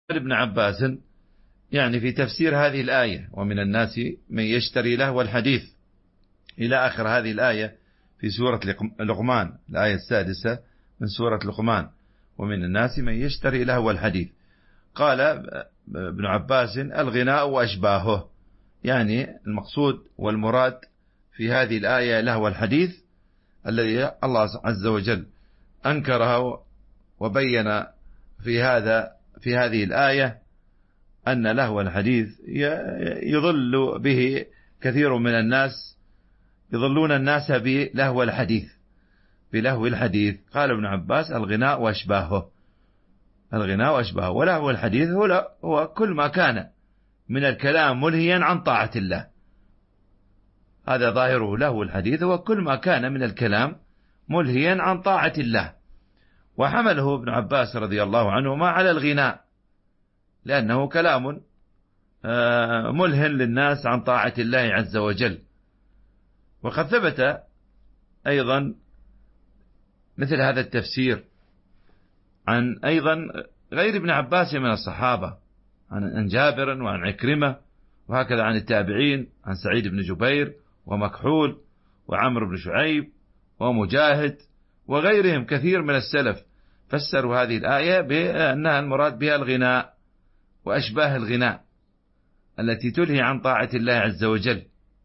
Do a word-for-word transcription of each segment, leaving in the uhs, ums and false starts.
ابن عباس يعني في تفسير هذه الآية: ومن الناس من يشتري لهو الحديث، إلى آخر هذه الآية في سورة لقمان، الآية السادسة من سورة لقمان: ومن الناس من يشتري لهو الحديث. قال ابن عباس: الغناء وأشباهه، يعني المقصود والمراد في هذه الآية لهو الحديث الذي الله عز وجل أنكره وبين في هذا في هذه الآية أن لهو الحديث يضل به كثير من الناس، يضلون الناس بلهو الحديث بلهو الحديث. قال ابن عباس: الغناء وأشباهه، الغناء وأشباهه. ولهو الحديث هو كل ما كان من الكلام ملهيا عن طاعة الله، هذا ظاهره. لهو الحديث هو كل ما كان من الكلام ملهيا عن طاعة الله. وحمله ابن عباس رضي الله عنهما على الغناء، لأنه كلام ملهٍ للناس عن طاعة الله عز وجل. وقد ثبت أيضا مثل هذا التفسير عن أيضا غير ابن عباس من الصحابة، عن جابر وعن عكرمة، وهكذا عن التابعين، عن سعيد بن جبير ومكحول وعمرو بن شعيب ومجاهد وغيرهم كثير من السلف، فسروا هذه الآية بأنها المراد بها الغناء وأشباه الغناء التي تلهي عن طاعة الله عز وجل.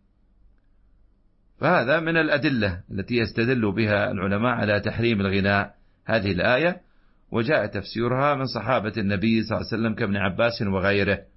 فهذا من الأدلة التي يستدل بها العلماء على تحريم الغناء هذه الآية، وجاء تفسيرها من صحابة النبي صلى الله عليه وسلم كابن عباس وغيره.